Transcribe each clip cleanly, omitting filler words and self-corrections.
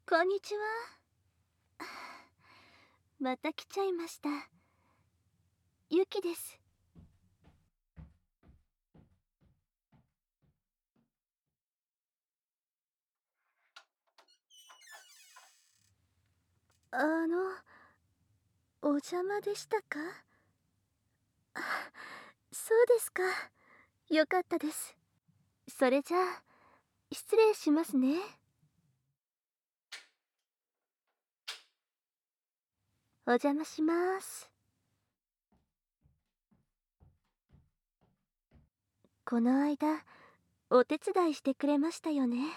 こんにちは。また来ちゃいました。ゆきです。あの、お邪魔でしたか？あ、そうですか。よかったです。それじゃあ、失礼しますね。お邪魔します。この間、お手伝いしてくれましたよね。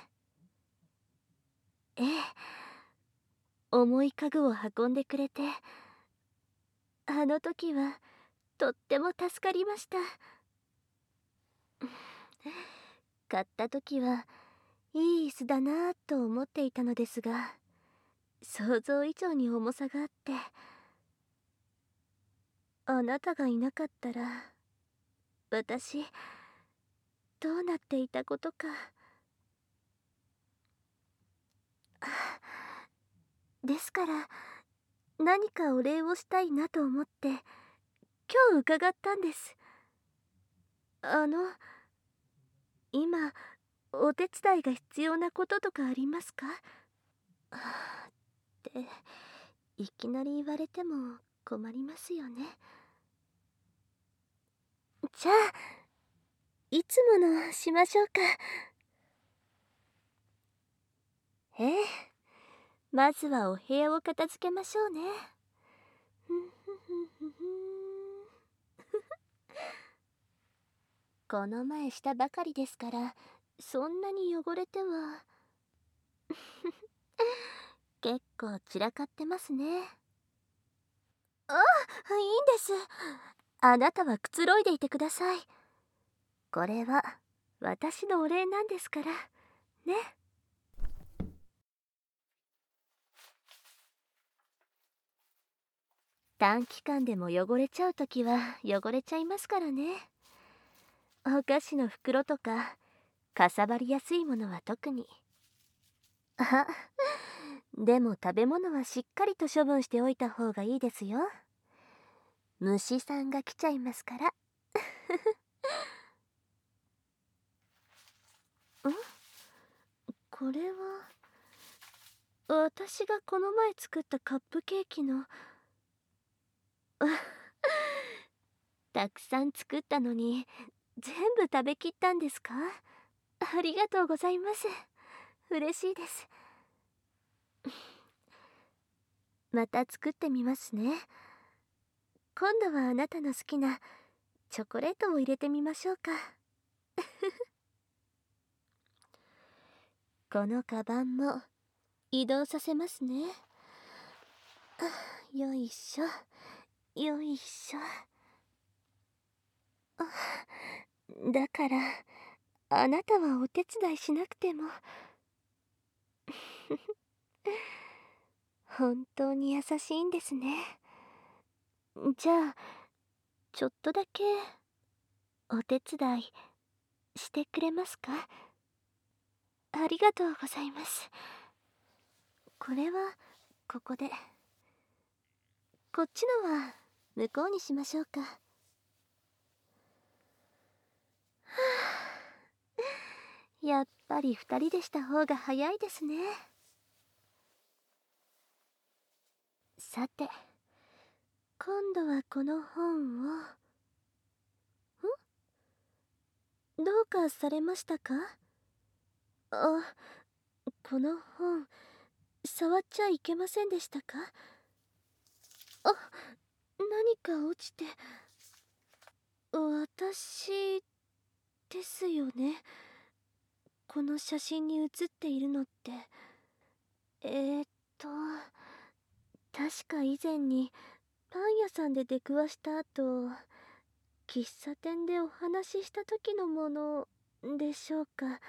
ええ、重い家具を運んでくれて、あの時は、とっても助かりました。買った時はいい椅子だなぁと思っていたのですが、想像以上に重さがあって、あなたがいなかったら私どうなっていたことか。ですから何かお礼をしたいなと思って今日伺ったんです。今お手伝いが必要なこととかありますか？っていきなり言われても困りますよね。じゃあいつものしましょうか。ええ、まずはお部屋を片付けましょうね。ふんふんふんふんふん。この前したばかりですからそんなに汚れては。結構散らかってますね。あ、いいんです。あなたはくつろいでいてください。これは私のお礼なんですからね。短期間でも汚れちゃうときは汚れちゃいますからね。お菓子の袋とかかさばりやすいものは特に。あ、でも食べ物はしっかりと処分しておいた方がいいですよ。虫さんが来ちゃいますから。ん、これは私がこの前作ったカップケーキの。たくさん作ったのに全部食べきったんですか？ありがとうございます。嬉しいです。また作ってみますね。今度はあなたの好きなチョコレートを入れてみましょうか。このカバンも移動させますね。よいしょよいしょ。だからあなたはお手伝いしなくても。本当に優しいんですね。じゃあちょっとだけお手伝いしてくれますか？ありがとうございます。これはここで、こっちのは向こうにしましょうか。はあ、やっぱり2人でした方が早いですね。さて今度はこの本を。どうかされましたか？あ、この本触っちゃいけませんでしたか？あ、何か落ちて。私ですよね、この写真に写っているのって。えーっと確か以前にパン屋さんで出くわした後喫茶店でお話しした時のものでしょうか。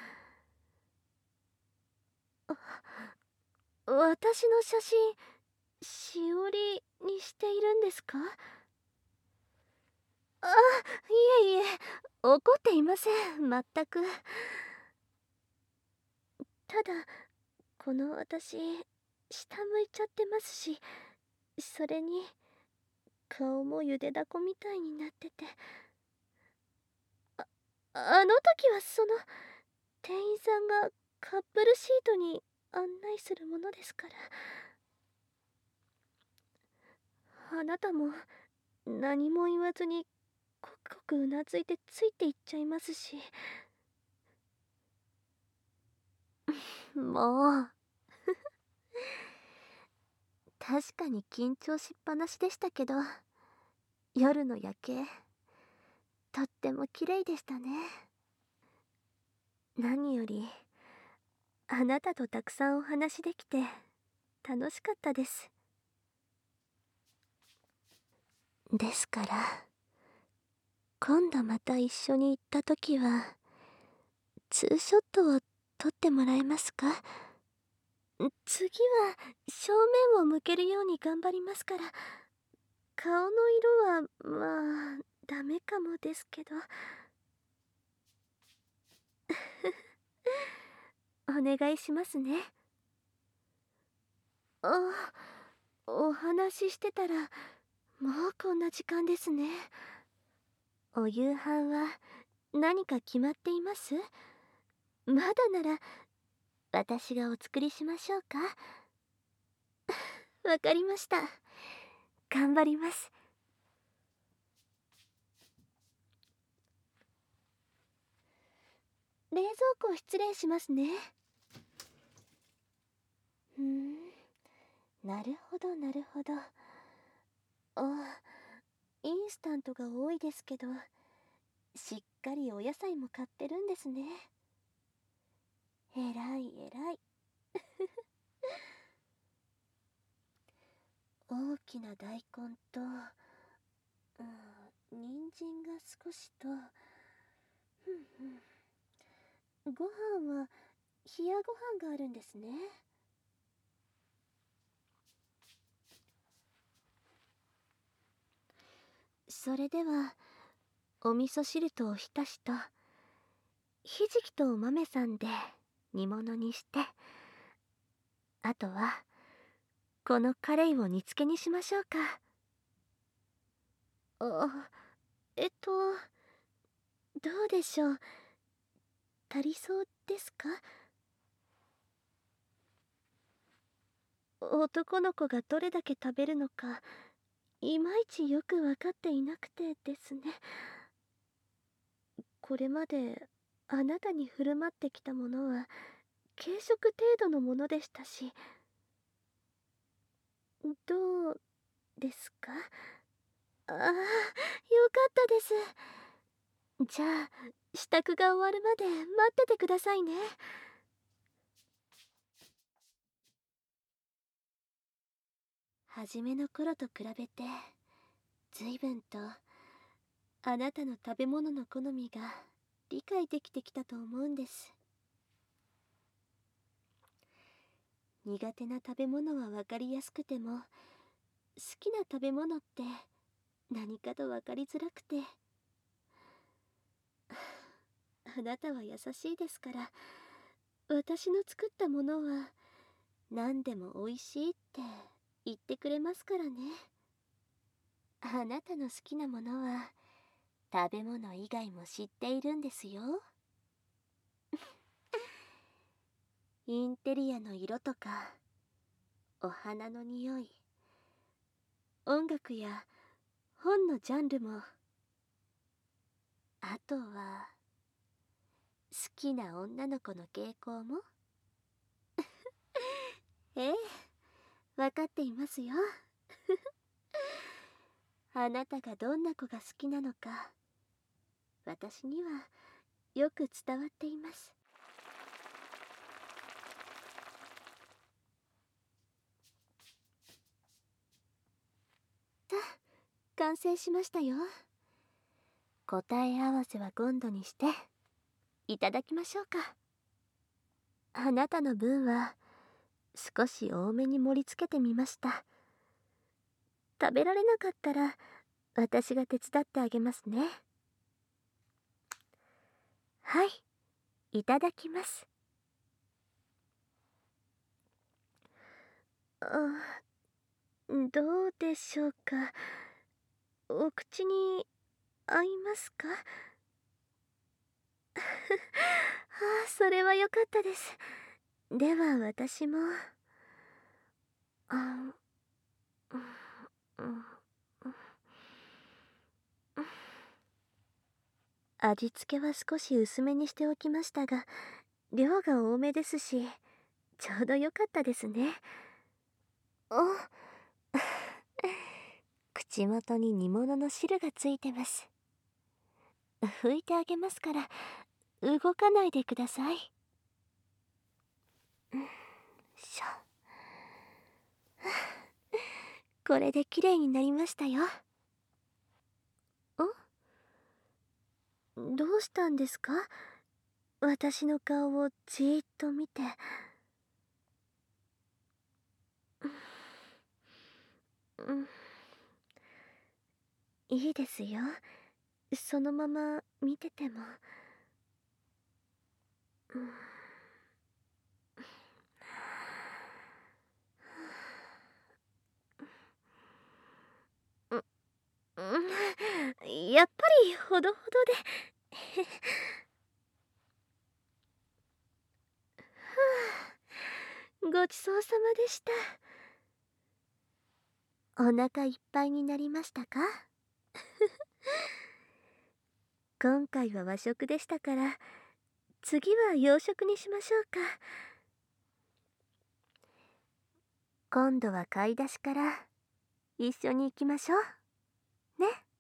私の写真しおりにしているんですか？あ、いえいえ、怒っていません、全く。ただこの私、下向いちゃってますし、それに顔もゆでだこみたいになってて、あの時は店員さんがカップルシートに案内するものですから。あなたも何も言わずにコクコクうなずいてついていっちゃいますし。もう確かに緊張しっぱなしでしたけど、夜の夜景とっても綺麗でしたね。何よりあなたとたくさんお話できて楽しかったです。ですから今度また一緒に行った時はツーショットを撮ってもらえますか？次は正面を向けるように頑張りますから。顔の色はまあダメかもですけど。お願いしますね。お話ししてたらもうこんな時間ですね。お夕飯は何か決まっています？まだなら私がお作りしましょうか？わかりました。頑張ります。冷蔵庫失礼しますね。なるほどなるほど。インスタントが多いですけど、しっかりお野菜も買ってるんですね。えらいえらい。大きな大根と、人参が少しと、ご飯は冷やご飯があるんですね。それではお味噌汁とおひたしとひじきとお豆さんで煮物にして、あとはこのカレイを煮付けにしましょうか。あ、どうでしょう。足りそうですか？男の子がどれだけ食べるのかいまいちよく分かっていなくてですね。これまであなたに振る舞ってきたものは軽食程度のものでしたし。どうですか？ああ、よかったです。じゃあ支度が終わるまで待っててくださいね。初めの頃と比べて随分とあなたの食べ物の好みが理解できてきたと思うんです。苦手な食べ物は分かりやすくても、好きな食べ物って何かと分かりづらくて。あなたは優しいですから、私の作ったものは何でも美味しいって言ってくれますからね。あなたの好きなものは食べ物以外も知っているんですよ。インテリアの色とか、お花の匂い、音楽や本のジャンルも、あとは好きな女の子の傾向も。ええ、分かっていますよ。あなたがどんな子が好きなのか、私にはよく伝わっています。さあ、完成しましたよ。答え合わせは今度にしていただきましょうか。あなたの分は少し多めに盛り付けてみました。食べられなかったら私が手伝ってあげますね。はい、いただきます。 あ、どうでしょうか。お口に合いますか？ああ、それは良かったです。では私も。あ、うん、うん、味付けは少し薄めにしておきましたが、量が多めですし、ちょうど良かったですね。あ、口元に煮物の汁がついてます。拭いてあげますから、動かないでください。しょ。これで綺麗になりましたよ。どうしたんですか？私の顔をじーっと見て。うん、いいですよ。そのまま見てても。うん、やっぱりほどほどで。ごちそうさまでした。お腹いっぱいになりましたか？今回は和食でしたから、次は洋食にしましょうか。今度は買い出しから一緒に行きましょうね。